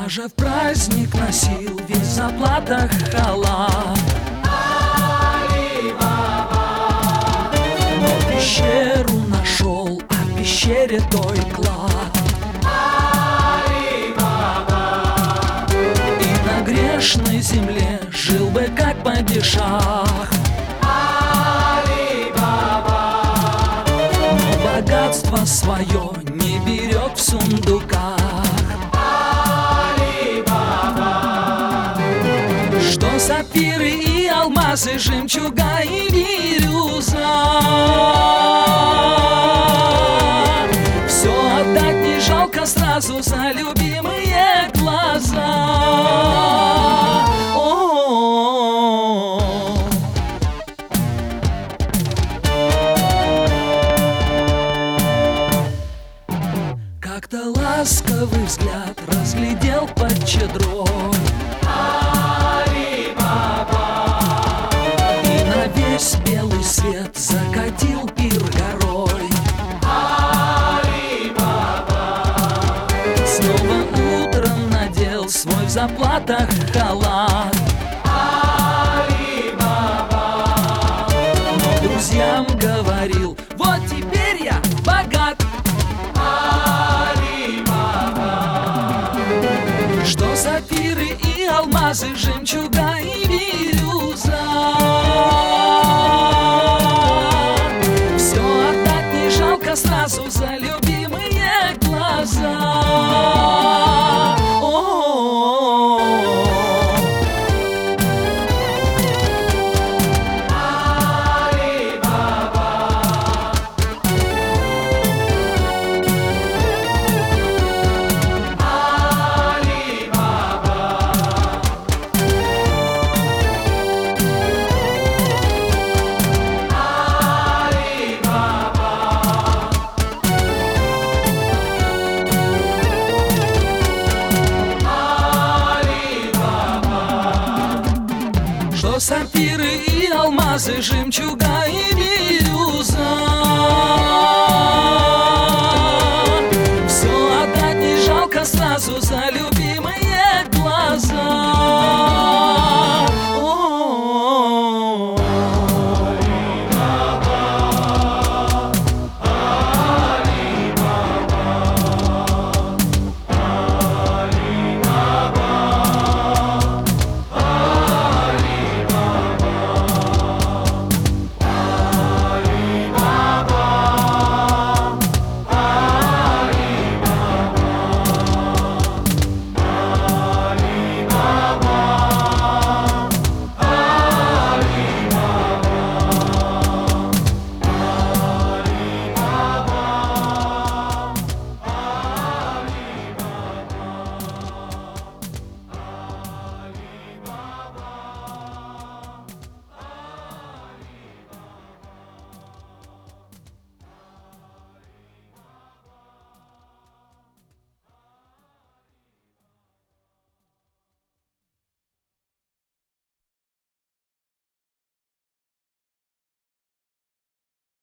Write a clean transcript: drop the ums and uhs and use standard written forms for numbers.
Даже в праздник носил весь в заплатах халат. Но пещеру нашел, а в пещере той клад. И на грешной земле жил бы как падишах. Но богатство свое не берег в сундуках. Что сапфиры и алмазы, жемчуга и бирюза, все отдать не жалко сразу за любимые глаза. О-о-о-о. Как-то ласковый взгляд разглядел под чедрой. Весь белый свет закатил пир горой. Снова утром надел свой в заплатах халат. Но друзьям говорил: вот теперь я богат. Что сапфиры и алмазы, жемчуга и бирюза, сразу за любимые глаза. Сапфиры и алмазы, жемчуга